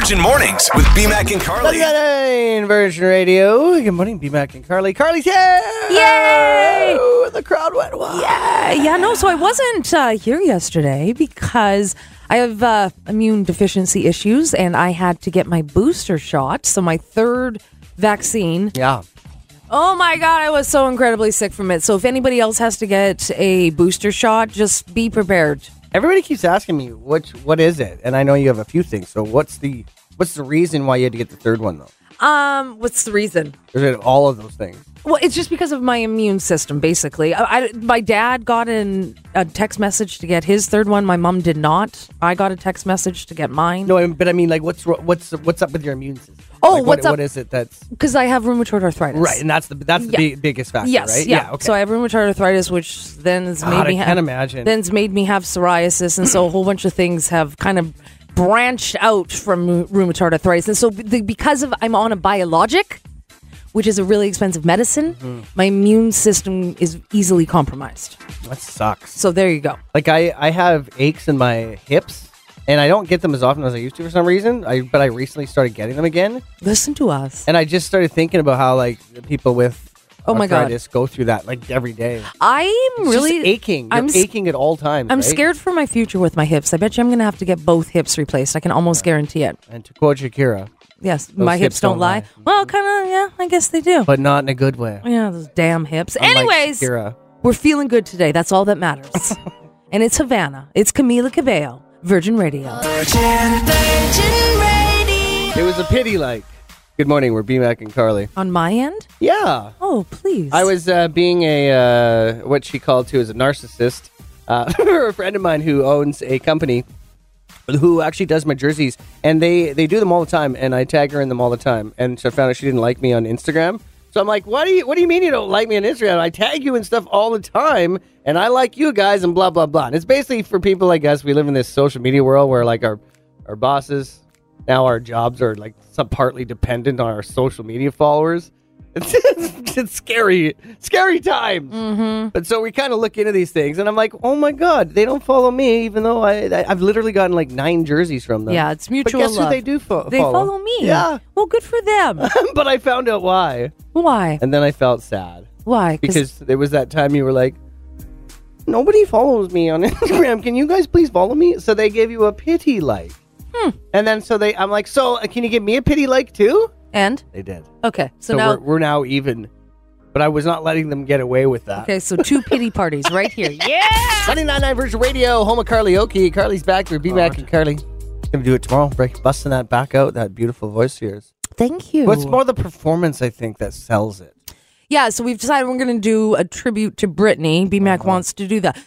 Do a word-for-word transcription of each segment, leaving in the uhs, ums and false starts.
Virgin Mornings with B-Mac and Carly. In Virgin Radio. Good morning, B-Mac and Carly. Carly's here! Yay! Oh, the crowd went wild. Yeah, yeah, no, so I wasn't uh, here yesterday because I have uh, immune deficiency issues and I had to get my booster shot. So my third vaccine. Yeah. Oh my God, I was so incredibly sick from it. So if anybody else has to get a booster shot, just be prepared. Everybody keeps asking me, what, what is it? And I know you have a few things. So what's the what's the reason why you had to get the third one, though? Um, what's the reason? Is it all of those things? Well, it's just because of my immune system, basically. I, I, my dad got an, a text message to get his third one. My mom did not. I got a text message to get mine. No, but I mean, like, what's what's what's up with your immune system? Oh, like, what's what, up? What is it that's... Because I have rheumatoid arthritis. Right, and that's the that's the Yeah. big, biggest factor, Yes, right? yeah. okay. So I have rheumatoid arthritis, which then has God, made me I have... can't imagine. Then's made me have psoriasis, and so a whole bunch of things have kind of branched out from rheumatoid arthritis. And so the, because of I'm on a biologic, which is a really expensive medicine, mm-hmm. my immune system is easily compromised. That sucks. So there you go. Like, I, I have aches in my hips, and I don't get them as often as I used to for some reason, I but I recently started getting them again. Listen to us. And I just started thinking about how, like, the people with oh my God. arthritis go through that, like, every day. I'm It's really... just aching. You're I'm s- aching at all times, I'm right? scared for my future with my hips. I bet you I'm going to have to get both hips replaced. I can almost guarantee it. And to quote Shakira, Yes, my hips, hips don't, don't lie. lie. Well, kind of, yeah, I guess they do. but not in a good way. Yeah, those damn hips. Unlike Anyways, Shakira. we're feeling good today. That's all that matters. And it's Havana. It's Camila Cabello, Virgin Radio. It was a pity, like. Good morning, we're B-Mac and Carly. On my end? Yeah. Oh, please. I was uh, being a, uh, what she called to as a narcissist. Uh, a friend of mine who owns a company who actually does my jerseys, and they, they do them all the time, and I tag her in them all the time. And so I found out she didn't like me on Instagram. So I'm like, what do you what do you mean you don't like me on Instagram? I tag you and stuff all the time, and I like you guys, and blah, blah, blah. And it's basically for people like us. We live in this social media world where, like, our, our bosses, now our jobs are, like, some partly dependent on our social media followers. It's, it's, it's scary, scary times. Mm-hmm. But so we kind of look into these things, and I'm like, oh my God, they don't follow me, even though I, I, I've literally gotten like nine jerseys from them. Yeah, it's mutual But guess love. who they do fo- They follow? follow me. Yeah. Well, good for them. But I found out why. Why? And then I felt sad. Why? Because there was that time you were like, nobody follows me on Instagram. Can you guys please follow me? So they gave you a pity like. Hmm. And then so they, I'm like, so uh, can you give me a pity like too? And? They did. Okay, so, So, now... we're, we're now even. But I was not letting them get away with that. Okay, so two pity parties right here. Yeah! ninety-nine point nine Virgin Radio, home of Carly. Carly's back. We're B-Mac and Carly. Gonna do it tomorrow. Break, busting that back out, that beautiful voice of yours. Thank you. But it's more the performance, I think, that sells it. Yeah, so we've decided we're going to do a tribute to Britney. B-Mac uh-huh. wants to do the...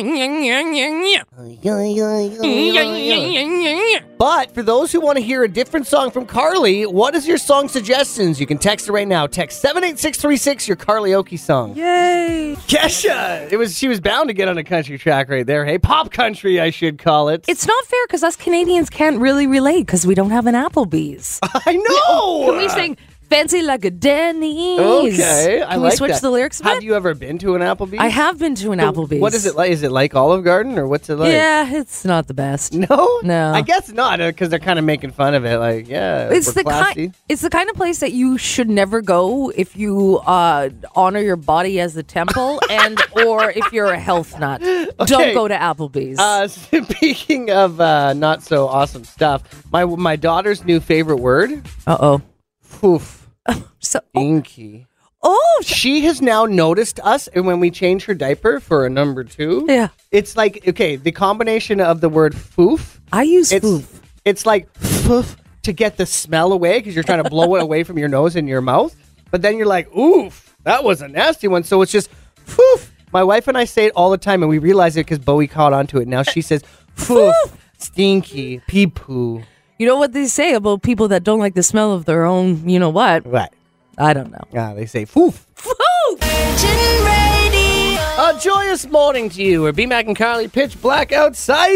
But for those who want to hear a different song from Carly, what is your song suggestions? You can text her right now. Text seven eight six three six, your Carly song. Yay! Kesha! It was, she was bound to get on a country track right there. Hey, pop country, I should call it. It's not fair because us Canadians can't really relate because we don't have an Applebee's. I know! Can we sing... Fancy like a Denny's. Okay, I Can like we switch that. the lyrics a bit? Have you ever been to an Applebee's? I have been to an So Applebee's. What is it like? Is it like Olive Garden or what's it like? Yeah, it's not the best. No? No. I guess not, because they're kind of making fun of it. Like, yeah, It's we're the classy. kind. It's the kind of place that you should never go if you uh, honor your body as the temple, and or if you're a health nut. Don't go to Applebee's. Uh, speaking of uh, not so awesome stuff, my my daughter's new favorite word, Uh oh. poof, So oh, inky. oh so- She has now noticed us, and when we change her diaper for a number two, yeah. it's like, okay, the combination of the word foof, I use it's, foof. it's like foof to get the smell away because you're trying to blow it away from your nose and your mouth. But then you're like, oof, that was a nasty one. So it's just foof. My wife and I say it all the time, and we realize it because Bowie caught onto it. Now she says foof, stinky, pee poo. You know what they say about people that don't like the smell of their own, you know what? Right. I don't know. Yeah, they say foof. Foof! A joyous morning to you. We're B-Mac and Carly, pitch black outside.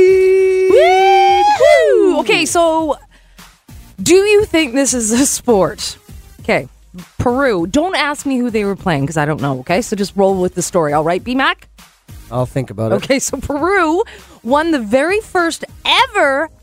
Woo! Okay, so do you think this is a sport? Okay, Peru. Don't ask me who they were playing because I don't know, okay? So just roll with the story, all right, B-Mac? I'll think about it. Okay, so Peru won the very first ever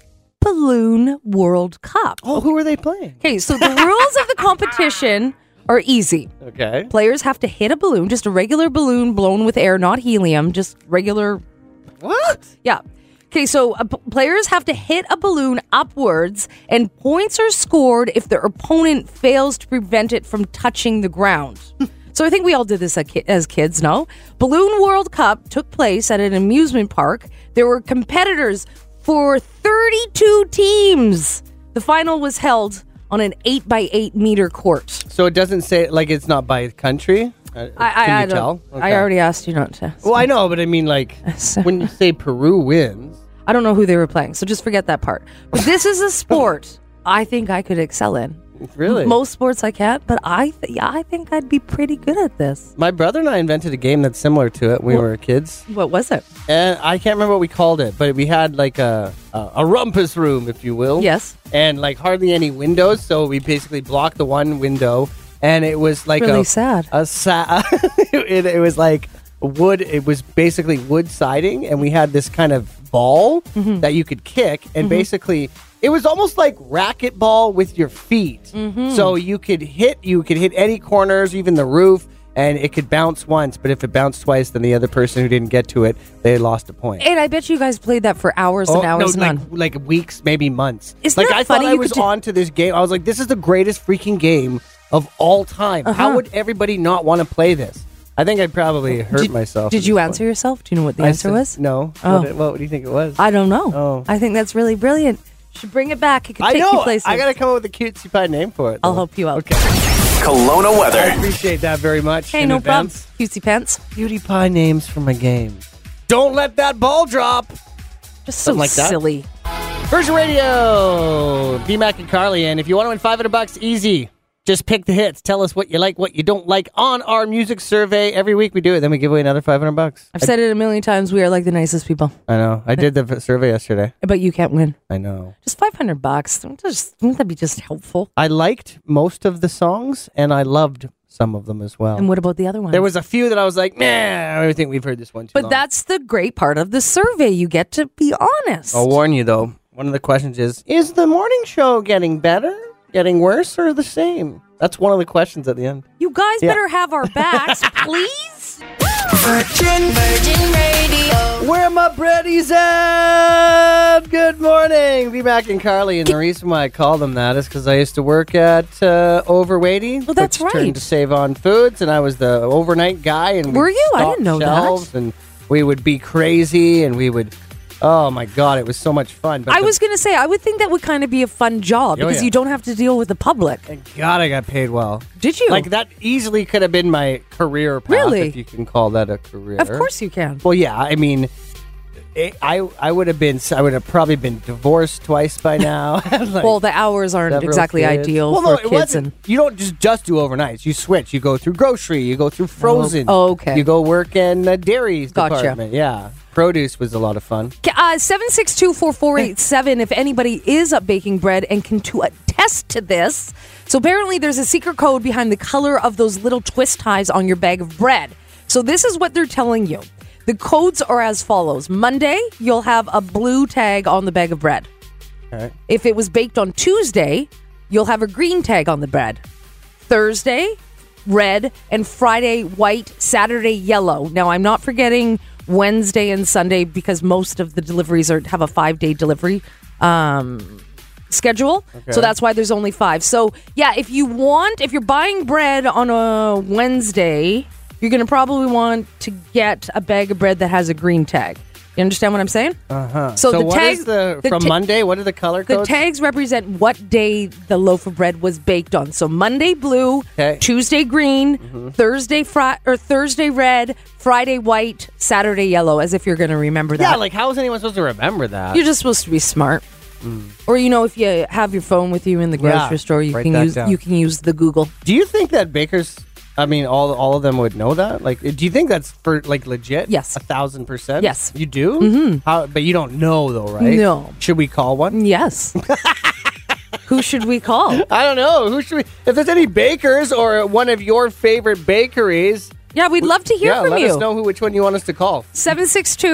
Balloon World Cup. Oh, who are they playing? Okay, so the rules of the competition are easy. Okay. Players have to hit a balloon, just a regular balloon blown with air, not helium, just regular. What? Yeah. Okay, so uh, p- players have to hit a balloon upwards, and points are scored if their opponent fails to prevent it from touching the ground. So I think we all did this as kids, no? Balloon World Cup took place at an amusement park. There were competitors for thirty-two teams. The final was held on an eight by eight meter court. So it doesn't say, like, it's not by country? Uh, I, I, Can I you don't- tell? I already asked you not to. Well, I know, but I mean, like, when you say Peru wins. I don't know who they were playing, so just forget that part. But this is a sport I think I could excel in. Really? Most sports I can't, but I th- yeah, I think I'd be pretty good at this. My brother and I invented a game that's similar to it when we What? were kids. What was it? And I can't remember what we called it, but we had like a, a, a rumpus room, if you will. Yes. And like hardly any windows, so we basically blocked the one window, and it was like Really a sad. A sa- it, it was like wood. It was basically wood siding, and we had this kind of ball Mm-hmm. that you could kick, and basically it was almost like racquetball with your feet. Mm-hmm. So you could hit, you could hit any corners, even the roof. And it could bounce once, but if it bounced twice, then the other person who didn't get to it, they lost a point. And I bet you guys played that for hours and hours Oh, no, and like, on. like weeks, maybe months. Isn't like that I funny? thought I You was could do- on to this game. I was like, this is the greatest freaking game of all time. Uh-huh. How would everybody not want to play this? I think I'd probably hurt Did, myself. did at you this answer point. yourself? Do you know what the I answer said- was? No. Oh. What, what do you think it was? I don't know. Oh. I think that's really brilliant. Should bring it back. It could I take you know. places. I got to come up with a cutesy pie name for it. I'll though. help you out. Okay. Kelowna I weather. appreciate that very much. Hey, in no advance. problem. Cutesy pants. Cutie pie names for my game. Don't let that ball drop. Just so Something like that. silly. Virgin Radio, B-Mac and Carly, and if you want to win five hundred bucks, easy. Just pick the hits. Tell us what you like, what you don't like on our music survey. Every week we do it, then we give away another five hundred bucks. I've said it a million times. We are like the nicest people, I know. I did the v- survey yesterday. but you can't win. I know. Just five hundred bucks. Just wouldn't that be just helpful? I liked most of the songs, and I loved some of them as well. And what about the other ones? There was a few that I was like, nah, I think we've heard this one too But long. that's the great part of the survey. You get to be honest. I'll warn you, though. One of the questions is, is the morning show getting better, getting worse, or the same? That's one of the questions at the end. You guys Yeah. better have our backs, please. Virgin, Virgin Radio. Where my breadies at? Good morning. Be back in Carly. And the reason why I call them that is because I used to work at uh, Overweighty. Well, that's which right. turned to Save On Foods, and I was the overnight guy. And Were we'd you? I stock didn't know that. shelves, And we would be crazy, and we would. Oh my God, it was so much fun. But I the- was going to say, I would think that would kind of be a fun job Oh, because yeah. you don't have to deal with the public. Thank God I got paid well. Did you? Like that easily could have been my career path, Really? if you can call that a career. Of course you can. Well, yeah. I mean, it, I I would have been I would have probably been divorced twice by now. Like, Well, the hours aren't several exactly kids. ideal Well, for no, it kids. wasn't. And You don't just just do overnights. You switch. You go through grocery. You go through frozen. Oh, okay. You go work in the dairy Gotcha. department. Yeah. Produce was a lot of fun. Uh, seven six two, four four eight seven if anybody is up baking bread and can to attest to this. So apparently there's a secret code behind the color of those little twist ties on your bag of bread. So this is what they're telling you. The codes are as follows. Monday, you'll have a blue tag on the bag of bread. All right. If it was baked on Tuesday, you'll have a green tag on the bread. Thursday, red, and Friday, white, Saturday, yellow. Now, I'm not forgetting Wednesday and Sunday because most of the deliveries are have a five-day delivery um, schedule. So that's why there's only five. So, yeah, if you want, if you're buying bread on a Wednesday, you're going to probably want to get a bag of bread that has a green tag. You understand what I'm saying? Uh-huh. So So, the what tags- is the, the from ta- Monday? What are the color The codes? tags represent what day the loaf of bread was baked on. So Monday blue, Okay. Tuesday green, Thursday fri- or Thursday red, Friday white, Saturday yellow. As if you're going to remember that. yeah, like how is anyone supposed to remember that? You're just supposed to be smart. Or you know, if you have your phone with you in the grocery Yeah, store, you write can that use down. you can use the Google. Do you think that bakers, I mean, all all of them would know that? Like, do you think that's for like legit? Yes. a thousand percent. Yes. you do. Mm-hmm. How? But you don't know though, right? No. Should we call one? Yes. Who should we call? I don't know. Who should we? If there's any bakers or one of your favorite bakeries, Yeah, we'd love to hear yeah, from let you. us know who which one you want us to call. seven six two,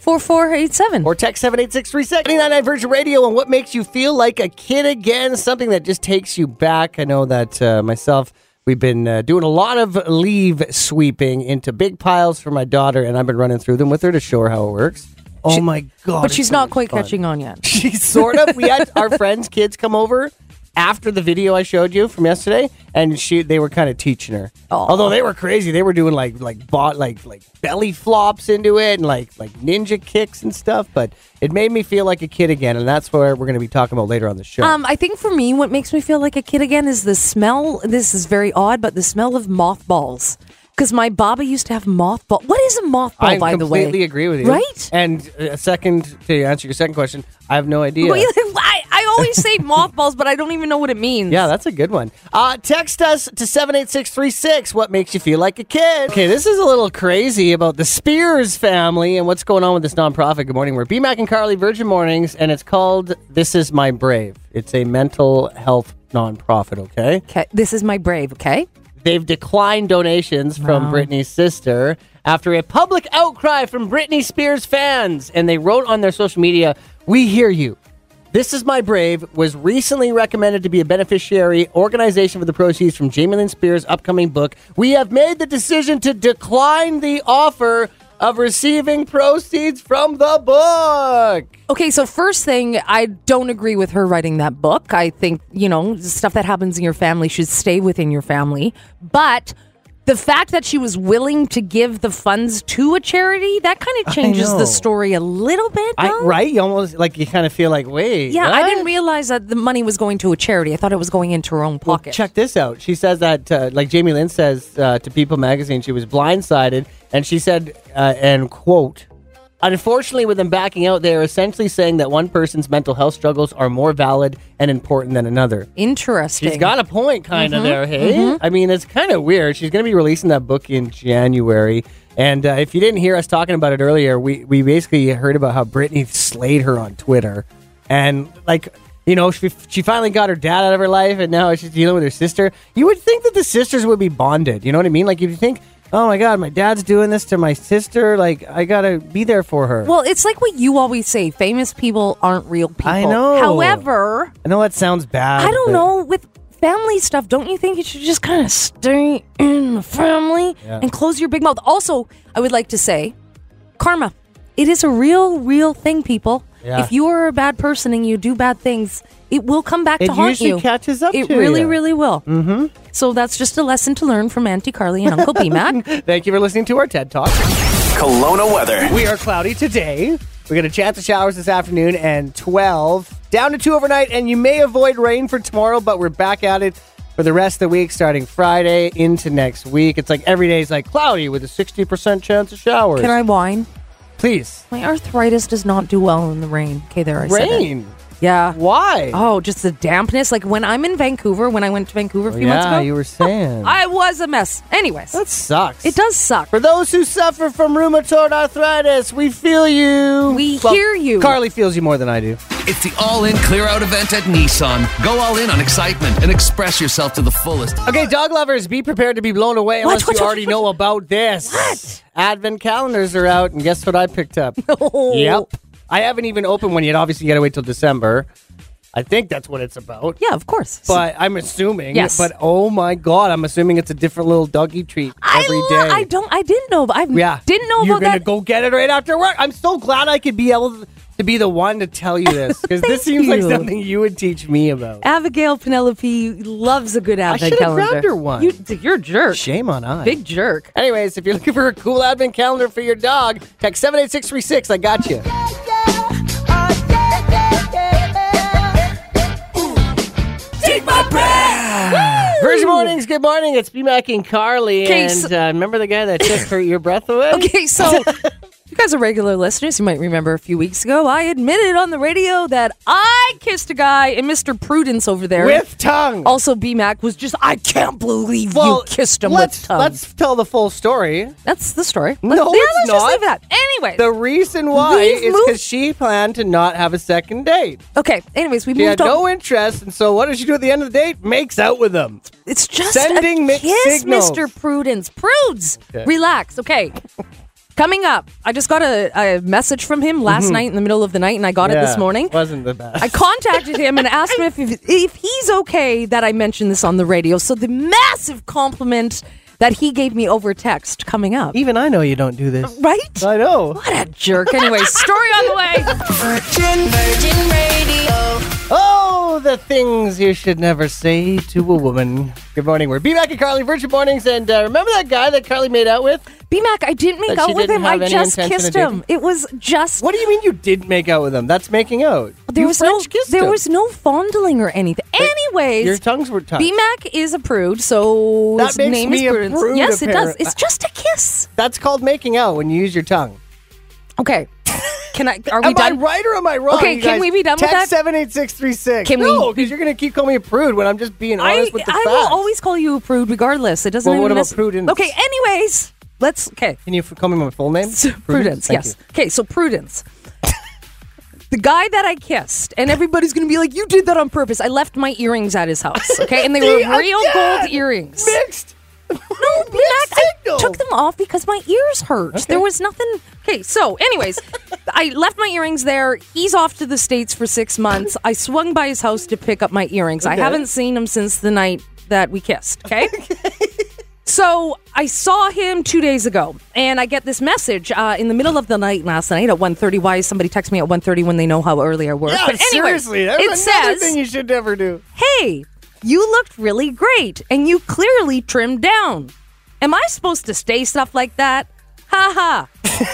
four four eight seven. Or text seven eight six three six. ninety-nine Virgin Radio and what makes you feel like a kid again. Something that just takes you back. I know that uh, myself, we've been uh, doing a lot of leave sweeping into big piles for my daughter, and I've been running through them with her to show her how it works. Oh She- my God. But it's she's so not much quite fun. catching on yet. She's sort of. We had our friends' kids come over after the video I showed you from yesterday, and she they were kind of teaching her. Aw. Although they were crazy, they were doing like like bot like like belly flops into it and like like ninja kicks and stuff. But it made me feel like a kid again, and that's what we're going to be talking about later on the show. Um, I think for me, what makes me feel like a kid again is the smell. This is very odd, but the smell of mothballs. Because my baba used to have mothball. What is a mothball, I by the way? completely agree with you. Right? And a second to answer your second question, I have no idea. Well, I, I always say mothballs, but I don't even know what it means. Yeah, that's a good one. Uh, text us to seven eight six three six. What makes you feel like a kid? Okay, this is a little crazy about the Spears family and what's going on with this nonprofit. Good morning. We're B Mac and Carly Virgin Mornings, and it's called This Is My Brave. It's a mental health nonprofit, okay? Okay, this is my brave, okay? They've declined donations from Wow. Britney's sister after a public outcry from Britney Spears fans. And they wrote on their social media, "We hear you. This Is My Brave was recently recommended to be a beneficiary organization for the proceeds from Jamie Lynn Spears' upcoming book. We have made the decision to decline the offer of receiving proceeds from the book." Okay, so first thing, I don't agree with her writing that book. I think, you know, stuff that happens in your family should stay within your family. But the fact that she was willing to give the funds to a charity, that kind of changes know. the story a little bit, I, no? right? You almost like you kind of feel like, wait. Yeah, what? I didn't realize that the money was going to a charity. I thought it was going into her own Well, pocket. check this out. She says that, uh, like Jamie Lynn says uh, to People Magazine, she was blindsided, and she said, uh, and quote, "Unfortunately, with them backing out, they are essentially saying that one person's mental health struggles are more valid and important than another." Interesting. She's got a point, kind of Mm-hmm. there. Hey, I mean, it's kind of weird. She's going to be releasing that book in January, and uh, if you didn't hear us talking about it earlier, we we basically heard about how Britney slayed her on Twitter, and like. You know, she, she finally got her dad out of her life, and now she's dealing with her sister. You would think that the sisters would be bonded. You know what I mean? Like, you'd think, oh my God, my dad's doing this to my sister. Like, I gotta be there for her. Well, it's like what you always say, famous people aren't real people. I know. However, I know that sounds bad. I don't but- know, with family stuff, don't you think you should just kind of stay in the family Yeah. and close your big mouth? Also, I would like to say, karma. It is a real, real thing, people. Yeah. If you are a bad person and you do bad things, it will come back It to haunt usually you. catches up It to really, you. really will. Mm-hmm. So that's just a lesson to learn from Auntie Carly and Uncle B-Mac. Thank you for listening to our TED Talk. Kelowna weather. We are cloudy today. We got a chance of showers this afternoon and twelve. Down to two overnight, and you may avoid rain for tomorrow, but we're back at it for the rest of the week, starting Friday into next week. It's like every day is like cloudy with a sixty percent chance of showers. Can I whine? Please. My arthritis does not do well in the rain. Okay, there I said it. Rain? Yeah. Why? Oh, just the dampness. Like when I'm in Vancouver, when I went to Vancouver a few months yeah, ago, you were saying. I was a mess. Anyways, that sucks. it does suck. For those who suffer from rheumatoid arthritis, we feel you. We hear you. Carly feels you more than I do. It's the all-in clear-out event at Nissan. Go all in on excitement and express yourself to the fullest. Okay, dog lovers, be prepared to be blown away unless What, you what, already what, know about this. What? Advent calendars are out, and guess what I picked up? Oh. Yep. I haven't even opened one yet. Obviously, you got to wait till December. I think that's what it's about. Yeah, of course. But I'm assuming. Yes. But oh my God, I'm assuming it's a different little doggy treat every I, day. lo- I don't. I didn't know. I Yeah. didn't know You're about gonna that. go get it right after work. I'm so glad I could be able to be the one to tell you this because this seems like you. something you would teach me about. Abigail Penelope loves a good advent should've calendar. grabbed her one. You, you're a jerk. Shame on I. Big jerk. Anyways, if you're looking for a cool advent calendar for your dog, text seven eight six three six. I got you. Take my breath. Virgin Mornings, good morning. It's B-Mac and Carly. Okay, and so- uh, remember the guy that took her, your breath away? Okay, so if you guys are regular listeners, you might remember a few weeks ago, I admitted on the radio that I kissed a guy, and Mister Prudence over there, With tongue. also B-Mac, was just, I can't believe well, you kissed him let's, with tongue. Let's tell the full story. That's the story. No, Let's, yeah, it's let's just not. leave that. Anyway, The reason why We've is moved- because she planned to not have a second date. okay, anyways, we She had moved on. no interest, and so what does she do at the end of the date? Makes out with him. It's just Sending a mixed kiss, signals. Mister Prudence. Prudes, Okay. relax. Okay. Coming up, I just got a, a message from him last night in the middle of the night, and I got it this morning. Wasn't the best. I contacted him and asked him if, if if he's okay that I mentioned this on the radio. So the massive compliment that he gave me over text coming up. Even I know you don't do this. Right? I know. What a jerk. Anyway, story on the way. Virgin, Virgin Radio. Oh, the things you should never say to a woman. Good morning. We're B-Mac and Carly, Virgin Mornings. And uh, remember that guy that Carly made out with? B-Mac, I didn't make That she out with didn't him. I have any just intention kissed of him. It was just... What do you mean you didn't make out with him? That's making out. There You was no French kissed there him. was no fondling or anything. Anyways, Your tongues were touched. B-Mac is a prude, so That his makes name me is a Prudence. prude, Yes, it does. apparently. It's just a kiss. That's called making out when you use your tongue. Okay. Can I? Are we am done? I right or am I wrong? Okay, you can guys? we be done with Text that? seven eight six three six. Can we- No, because you're going to keep calling me a prude when I'm just being honest I, with the I facts. will always call you a prude regardless. It doesn't Well, what even about nec- Prudence? Okay, anyways, let's okay. Can you f- call me my full name? Prudence, Thank yes. you. Okay, so Prudence. The guy that I kissed, and everybody's going to be like, you did that on purpose. I left my earrings at his house, okay? And they were See, real again! gold earrings. Mixed. No, Mac, I signal. took them off because my ears hurt. Okay. There was nothing. Okay, so, anyways, I left my earrings there. He's off to the States for six months. I swung by his house to pick up my earrings. I Okay. haven't seen him since the night that we kissed, okay? So I saw him two days ago, and I get this message uh, in the middle of the night last night at one thirty. Why somebody texts me at one thirty when they know how early I work? Yeah, But anyways, seriously. That's it another says, thing you should never do. hey, you looked really great, and you clearly trimmed down. Am I supposed to say stuff like that? Ha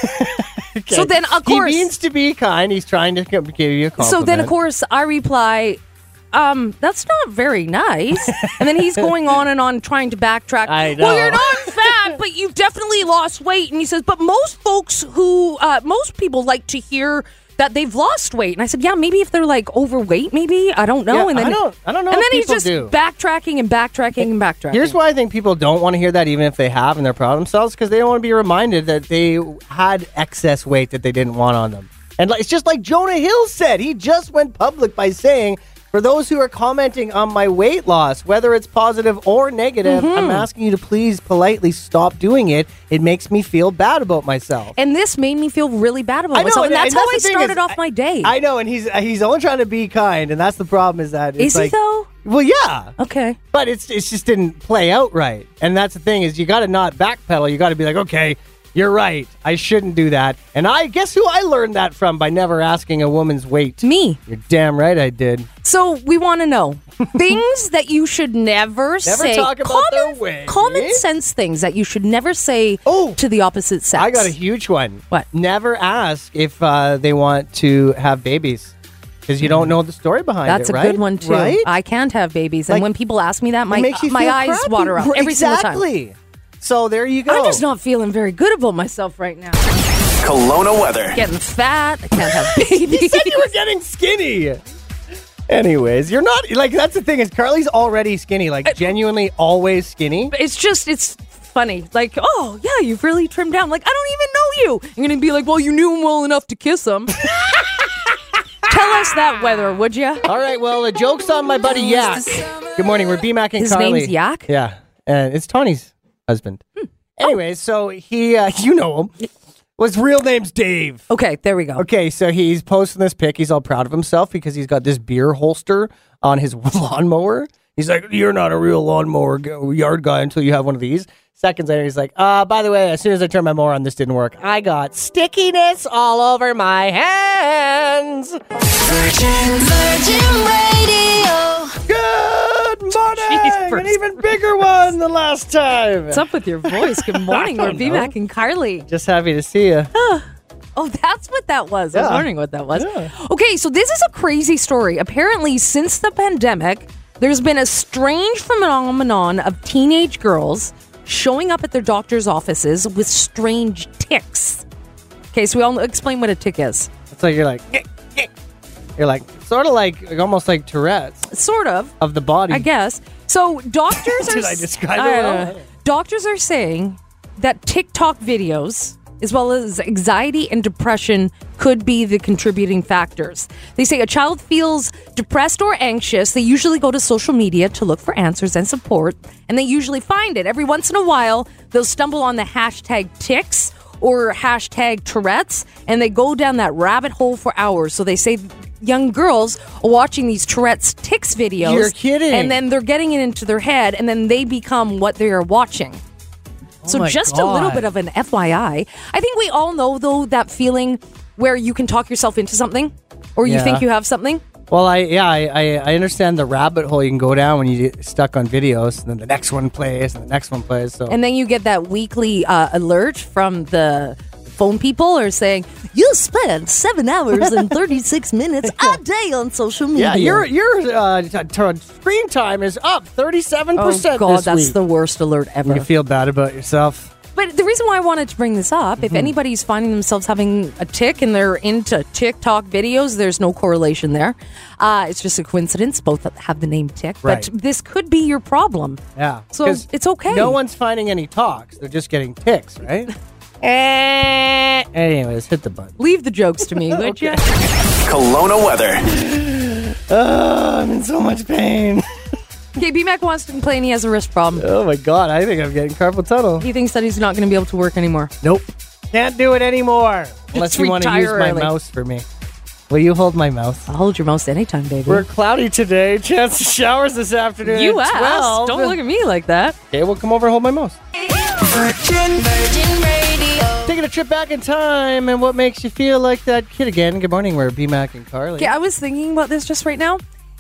ha. So then, of course, He means to be kind. He's trying to give you a compliment. so then, of course, I reply, um, that's not very nice. And then he's going on and on trying to backtrack. I Well, know. you're not fat, but you've definitely lost weight. And he says, but most folks who, uh, most people like to hear that they've lost weight. And I said, yeah, maybe if they're like overweight, maybe. I don't know. Yeah, and then I don't- I don't know And what then he's people just do. backtracking and backtracking and backtracking. Here's why I think people don't want to hear that, even if they have and they're proud of themselves, because they don't want to be reminded that they had excess weight that they didn't want on them. And like, it's just like Jonah Hill said. He just went public by saying, for those who are commenting on my weight loss, whether it's positive or negative, Mm-hmm. I'm asking you to please politely stop doing it. It makes me feel bad about myself. And this made me feel really bad about I know, myself. And, that's and how that's I the thing started is, off my day. I know, and he's he's only trying to be kind, and that's the problem. Is that it's Is he, like, though? Well, yeah. Okay. But it's it's just didn't play out right. And that's the thing is you got to not backpedal. You got to be like, okay, you're right. I shouldn't do that. And I guess who I learned that from by never asking a woman's weight. Me. You're damn right I did. So we want to know things that you should never, say. talk about common, their weight. Common sense things that you should never say Oh. to the opposite sex. I got a huge one. What? Never ask if uh, they want to have babies because you don't know the story behind That's it, a right? good one too. Right? I can't have babies, and Like, when people ask me that, my it makes you my feel eyes crappy. water up Right, every single time. exactly. So there you go. I'm just not feeling very good about myself right now. Kelowna weather. Getting fat. I can't have babies. You said you were getting skinny. Anyways, you're not like that's the thing is Carly's already skinny, like genuinely always skinny. It's just, it's funny. Like, oh, yeah, you've really trimmed down. Like, I don't even know you. You're going to be like, well, you knew him well enough to kiss him. Tell us that weather, would you? All right, well, the joke's on my buddy Yak. Good morning, we're B-Mac and His Carly. name's Yak? Yeah, and it's Tony's husband. Anyways, so he, uh, you know him. Well, his real name's Dave. Okay, there we go. Okay, so he's posting this pic. He's all proud of himself because he's got this beer holster on his lawnmower. He's like, you're not a real lawnmower g- yard guy until you have one of these. Seconds later, he's like, uh, by the way, as soon as I turned my mower on, this didn't work. I got stickiness all over my hands. Virgin, Virgin Radio. Good morning! Jeepers. An even bigger one than last time. What's up with your voice? Good morning. I We're don't B-Mac and Carly. Just happy to see you. Oh, that's what that was. I was Yeah. wondering what that was. Yeah. Okay, so this is a crazy story. Apparently, since the pandemic, there's been a strange phenomenon of teenage girls showing up at their doctor's offices with strange tics. Okay, so we all explain what a tic is. It's like you're like, "Nyeh, nyeh." You're like, sort of like, like almost like Tourette's Sort of, of the body. I guess. So doctors are... Did I describe it I don't well? know. Doctors are saying that TikTok videos, as well as anxiety and depression, could be the contributing factors. They say a child feels depressed or anxious. They usually go to social media to look for answers and support, and they usually find it. Every once in a while, they'll stumble on the hashtag tics or hashtag Tourette's, and they go down that rabbit hole for hours. So they say young girls are watching these Tourette's tics videos. You're kidding. And then they're getting it into their head, and then they become what they are watching. So my just a little God. bit of an F Y I. I think we all know, though, that feeling where you can talk yourself into something, or you Yeah. think you have something. Well, I yeah, I, I, I understand the rabbit hole you can go down when you get stuck on videos, and then the next one plays, and the next one plays. So And then you get that weekly uh, alert from the phone people are saying, you spend seven hours and thirty-six minutes a day on social media. yeah, your your uh, t- t- screen time is up thirty-seven Oh, percent God, this that's week. the worst alert ever. You feel bad about yourself. But the reason why I wanted to bring this up, Mm-hmm. if anybody's finding themselves having a tick and they're into TikTok videos, there's no correlation there. Uh, it's just a coincidence. Both have the name tick. Right. But this could be your problem. Yeah, So 'cause it's okay. No one's finding any talks; they're just getting ticks, right? Eh. Anyways, hit the button. Leave the jokes to me, would you? Kelowna weather. Oh, I'm in so much pain. Okay, B-Mac wants to complain he has a wrist problem. Oh my God, I think I'm getting carpal tunnel. He thinks that he's not going to be able to work anymore. Nope, can't do it anymore unless Just you want to retire use my early. mouse for me. Will you hold my mouse? I'll hold your mouse anytime, baby. We're cloudy today. Chance of showers this afternoon. you at asked. twelve. Don't look at me like that. Okay, we'll come over and hold my mouse. Virgin, Virgin Radio. Taking a trip back in time, and what makes you feel like that kid again? Good morning, we're B-Mac and Carly. Okay, I was thinking about this just right now.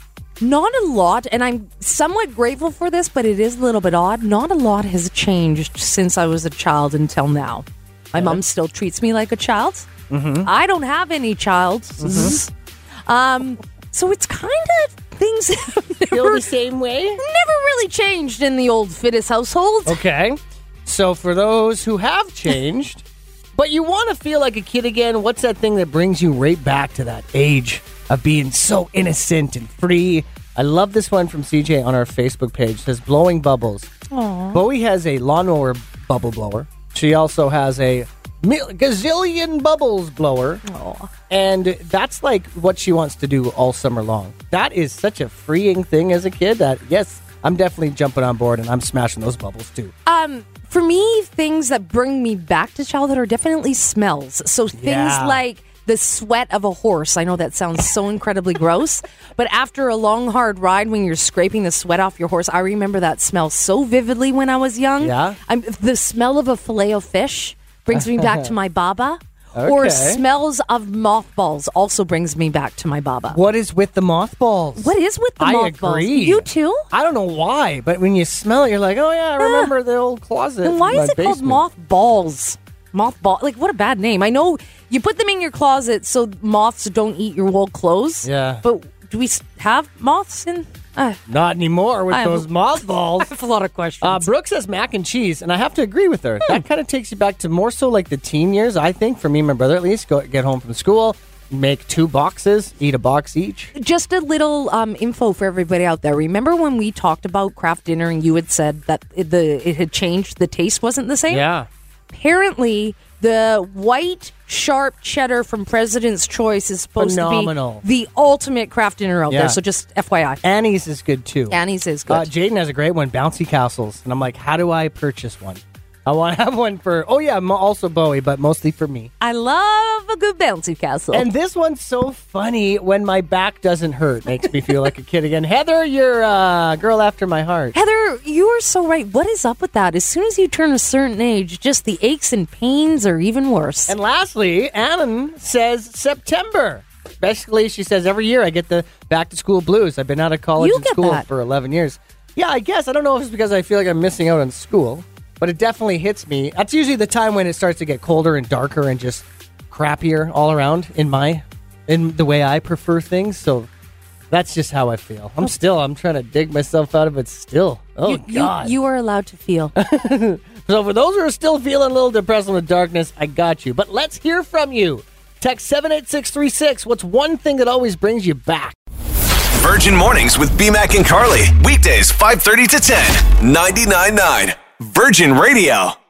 Not a lot, and I'm somewhat grateful for this, but it is a little bit odd. Not a lot has changed since I was a child until now. My mom still treats me like a child. Mm-hmm. I don't have any child. Mm-hmm. Um, so it's kind of things have Feel never, the same way? never really changed in the old Fittis household. Okay. So for those who have changed, but you want to feel like a kid again, what's that thing that brings you right back to that age of being so innocent and free? I love this one from C J on our Facebook page. It says blowing bubbles. Aww. Bowie has a lawnmower bubble blower. She also has a mil- gazillion bubbles blower. Aw. And that's like what she wants to do all summer long. That is such a freeing thing as a kid that, yes, I'm definitely jumping on board and I'm smashing those bubbles too. Um, for me, things that bring me back to childhood are definitely smells. So things Yeah. like the sweat of a horse. I know that sounds so incredibly gross, but after a long, hard ride when you're scraping the sweat off your horse, I remember that smell so vividly when I was young. Yeah? I'm, the smell of a filet of fish brings me back to my baba. Or Okay. smells of mothballs also brings me back to my baba. What is with the mothballs? What is with the I mothballs? agree. You too? I don't know why, but when you smell it, you're like, oh yeah, I remember the old closet. Then why in my is it called basement. mothballs? Mothball, like what a bad name. I know you put them in your closet so moths don't eat your old clothes. Yeah. But do we s- have moths in? Uh, Not anymore with I have- those mothballs. I have a lot of questions. Uh, Brooke says mac and cheese, and I have to agree with her. That kind of takes you back to more so like the teen years, I think, for me and my brother at least. Go get home from school, make two boxes, eat a box each. Just a little um, info for everybody out there. Remember when we talked about craft dinner and you had said that it, the it had changed, the taste wasn't the same? Yeah. Apparently, the white sharp cheddar from President's Choice is supposed Phenomenal. to be the ultimate craft dinner out Yeah. there. So just F Y I. Annie's is good too. Annie's is good. Uh, Jaden has a great one, Bouncy Castles. And I'm like, how do I purchase one? I want to have one for, oh yeah, mo- also Bowie, but mostly for me. I love a good bouncy castle. And this one's so funny when my back doesn't hurt. Makes me feel like a kid again. Heather, you're a girl after my heart. Heather, you are so right. What is up with that? As soon as you turn a certain age, just the aches and pains are even worse. And lastly, Annan says September. Basically, she says every year I get the back to school blues. I've been out of college You and get school that. for eleven years. Yeah, I guess. I don't know if it's because I feel like I'm missing out on school, but it definitely hits me. That's usually the time when it starts to get colder and darker and just crappier all around in my, in the way I prefer things. So that's just how I feel. I'm still, I'm trying to dig myself out of it still. Oh, you, you- God. You, are allowed to feel. So for those who are still feeling a little depressed in the darkness, I got you. But let's hear from you. Text seven eight six three six. What's one thing that always brings you back? Virgin Mornings with B-Mac and Carly. Weekdays five thirty to ten. ninety-nine point nine. Virgin Radio.